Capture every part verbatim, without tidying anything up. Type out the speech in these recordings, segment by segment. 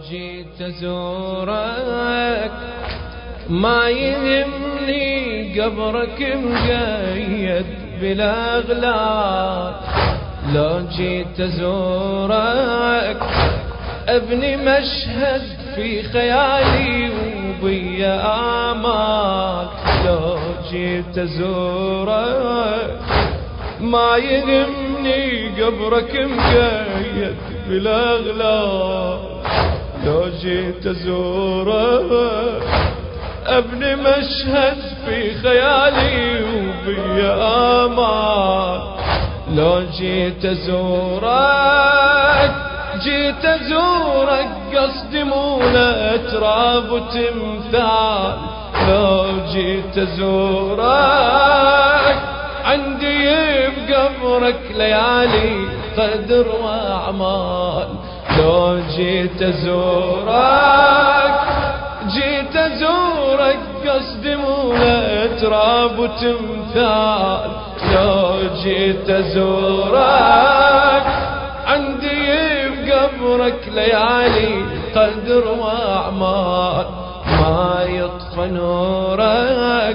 جيت أزورك ما يهمني قبرك مقيد بالأغلال. لو جيت أزورك ابني مشهد في خيالي وبيا آمال. لو جيت أزورك ما يهمني قبرك مقيد بالأغلال. لو جيت أزورك ابني مشهد في خيالي وبيا آمال. لو جيت أزورك جيت أزورك قصدي مو لأتراب وتمثال. لو جيت أزورك عندي بقبرك ليالي قدر وأعمال. لو جيت أزورك جيت أزورك قصدي مو لأتراب وتمثال. لو جيت أزورك عندي بقبرك ليالي قدر وأعمال. ما يطفى نورك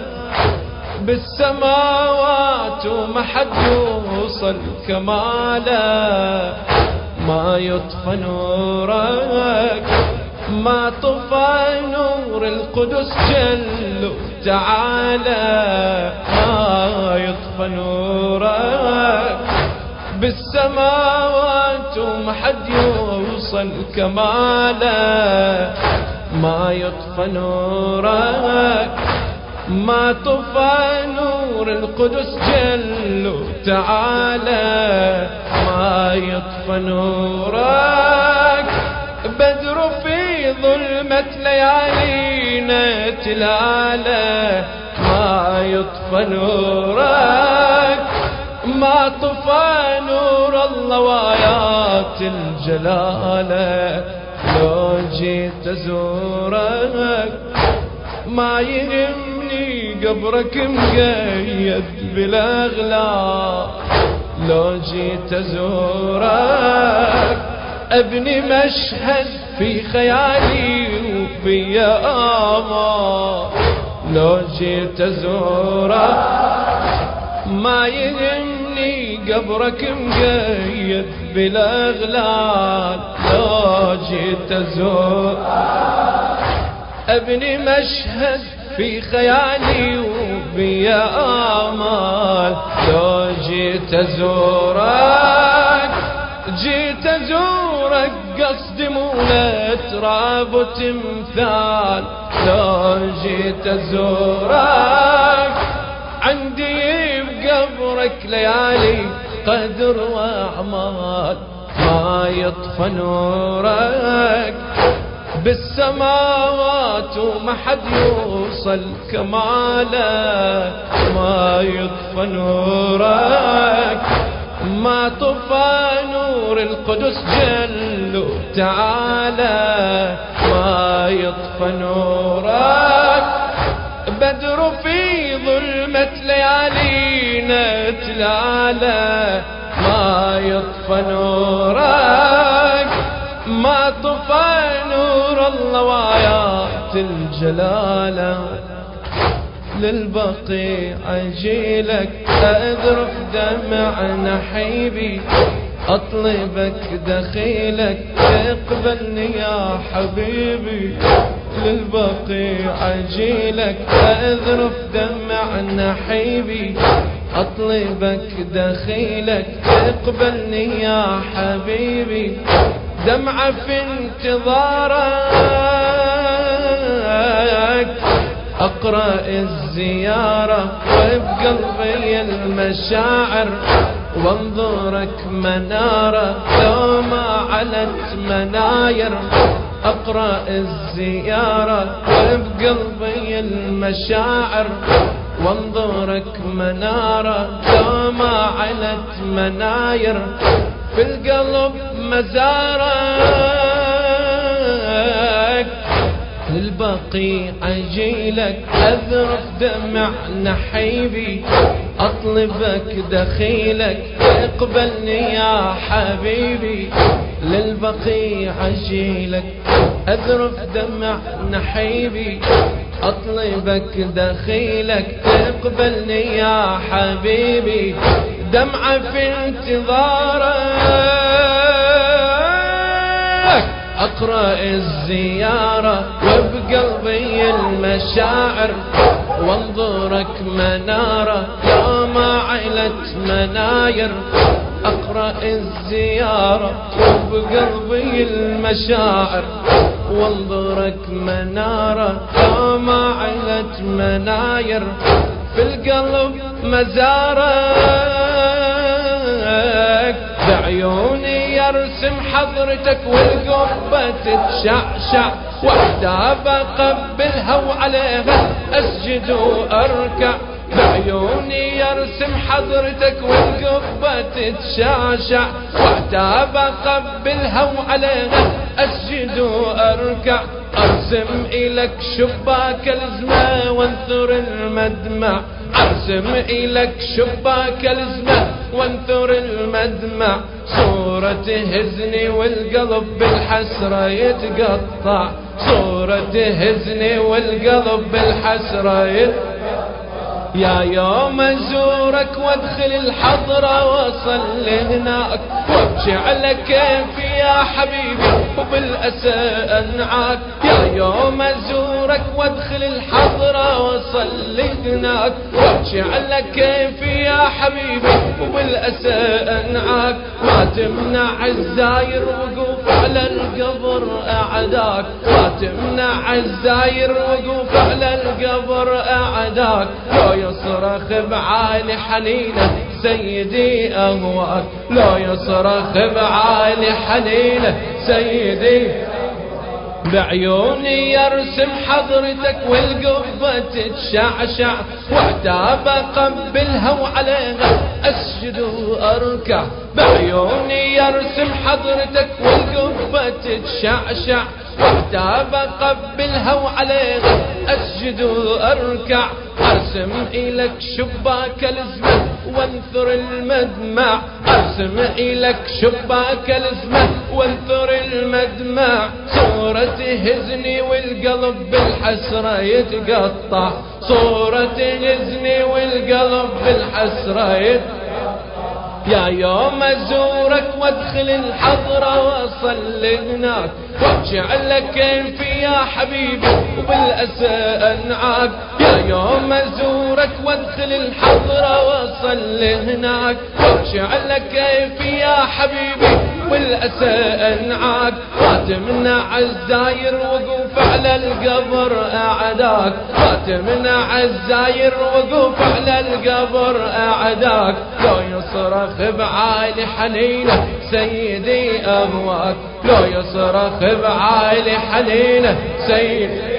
بالسماوات وما حد يوصل كماله. ما يطفى نورك ما طفى نور القدس جل تعالى. ما يطفى نورك بالسماوات وما حد يوصل كماله. ما يطفى نورك ما طفى نور القدس جل تعالى. ما يطفى نورك بدر في ظلمة ليالينا تلاله. ما يطفى نورك ما طفى نور الله وآيات الجلالة. لو جيت أزورك ما يهمني قبرك مقيد بالأغلال. لو جيت أزورك ابني مشهد في خيالي وبيا آمال. لو جيت أزورك ما يهمني قبرك مقيد بالأغلال. لو جيت أزورك ابني مشهد في خيالي وبيا آمال. لو جيت أزورك جيت أزورك قصدي مو لأتراب وتمثال. لو جيت أزورك عندي بقبرك ليالي قدر وأعمال. ما يطفى نورك بالسماوات وما حد يوصل كماله. ما يطفى نورك ما طفى نور القدس جل تعالى. ما يطفى نورك بدر في ظلمة ليالينا تلاله. ما يطفى نورك ما طفى نور الله وآيات الجلالة. للبقيع أجيلك أذرف دمع نحيبي أطلبك دخيلك اقبلني يا حبيبي. للبقيع أجيلك أذرف دمع نحيبي أطلبك دخيلك اقبلني يا حبيبي. دمعة في انتظارك أقرأ الزيارة وبقلبي المشاعر وانظرك منارة لو ما علت مناير. أقرأ الزيارة وبقلبي المشاعر وانظرك منارة لو ما علت مناير. في القلب مزارك للبقيع أجيلك أذرف دمع نحيبي أطلبك دخيلك اقبلني يا حبيبي. للبقيع أجيلك أذرف دمع نحيبي أطلبك دخيلك تقبلني يا حبيبي دمعة في انتظارك أقرأ الزيارة وبقلبي المشاعر وانظرك منارة يا ما عيلة مناير أقرأ الزيارة وبقلبي المشاعر وانظرك منارة يا ما عيلة مناير في القلب مزارك بعيوني يرسم حضرتك والقبة تتشعشع واحتاب اقبلها وعليها اسجد واركع بعيوني يرسم حضرتك والقبة تتشعشع واحتاب اقبلها وعليها اسجد واركع ارسم الك شباك الزمة وانثر المدمع ارسم الك شباك الزمة وانثر المدمع صورة تهزني والقلب بالحسرة يتقطع صورة تهزني والقلب بالحسرة يتقطع يا يوم ازورك وادخل الحضرة واصل لهناك وابكي على كيفي يا حبيبي وبالأسى انعاك يا يوم ازورك وادخل الحضرة واصل لهناك وابكي على كيفي يا حبيبي وبالأسى انعاك ما تمنع الزاير وقوف على القبر اعداك ما تمنع الزاير وقوف على القبر اعداك لو يصرخ بعالي حنينه سيدي أهواك لو يصرخ بعالي حنينه سيدي بعيوني يرسم حضرتك والقبة تتشعشع واحتاب اقبلها وعليها اسجد واركع بعيوني يرسم حضرتك والقبة تتشعشع واحتاب اقبلها وعليها اسجد واركع ارسم الك شباك الزمة وانثر المدمع ارسم الك شباك الزمة وانثر المدمع صورة تهزني والقلب بالحسرة يتقطع صورة تهزني والقلب بالحسرة يتقطع يا يوم ازورك وادخل الحضرة واصل لهناك وابكي على كيفي يا حبيبي وبالأسى انعاك يا يوم ازورك وادخل الحضرة واصل لهناك وابكي على كيفي يا حبيبي والأسى انعاك ما تمنع الزاير وقوف على القبر اعداك ما تمنع الزاير وقوف على القبر اعداك لو يصرخ بعالي حنينه سيدي أهواك لو يصرخ بعالي حنينه سيدي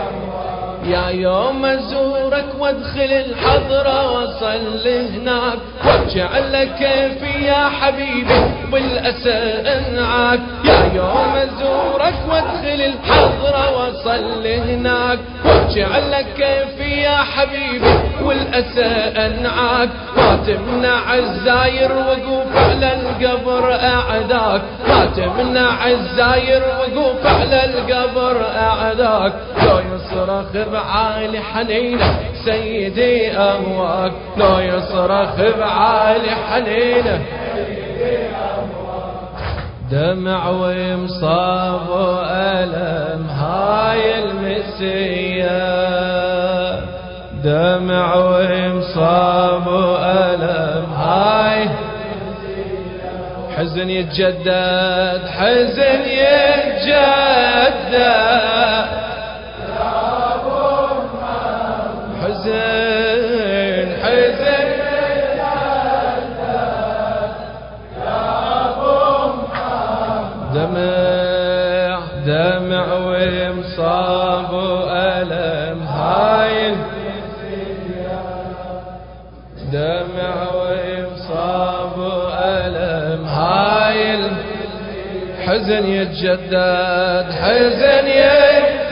يا يوم ازورك وادخل الحضرة واصل لهناك وابكي على كيفي يا حبيبي بالأسى انعاك يا يوم ازورك وادخل الحضرة واصل لهناك وابكي على كيفي يا حبيبي والأسى انعاك ما تمنع الزاير وقوف على القبر اعداك ما تمنع الزاير وقوف على القبر اعداك لو يصرخ بعالي حنينه سيدي أهواك لو يصرخ بعالي حنينه دمع ومصاب وألم هاي المسية دمع ومصاب وألم هاي حزن يتجدد حزن يتجدد حزن حزن دمع دمع ومصاب وألم هاي دمع ومصاب وألم هاي حزن يتجدد حزن يتجدد